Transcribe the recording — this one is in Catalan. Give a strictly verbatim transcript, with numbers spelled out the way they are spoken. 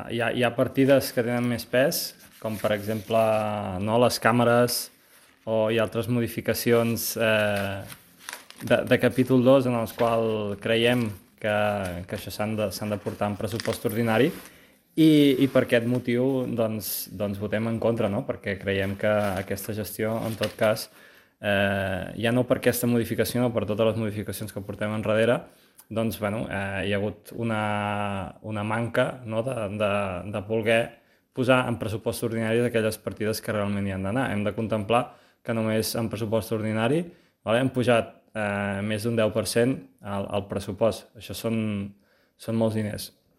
hi ha, hi ha partides que tenen més pes, com per exemple no, les càmeres o hi ha altres modificacions eh, de, de capítol dos en els quals creiem que, que això s'han de, s'han de portar en pressupost ordinari i, i per aquest motiu doncs, doncs votem en contra, no? Perquè creiem que aquesta gestió, en tot cas, eh, ja no per aquesta modificació, no per totes les modificacions que portem enrere, doncs bueno, eh, hi ha hagut una, una manca, no? de, de, de voler posar en pressupost ordinari aquelles partides que realment hi han d'anar. Hem de contemplar que només en pressupost ordinari vale, hem pujat eh, més d'un deu per cent al, al pressupost. Això són, són molts diners.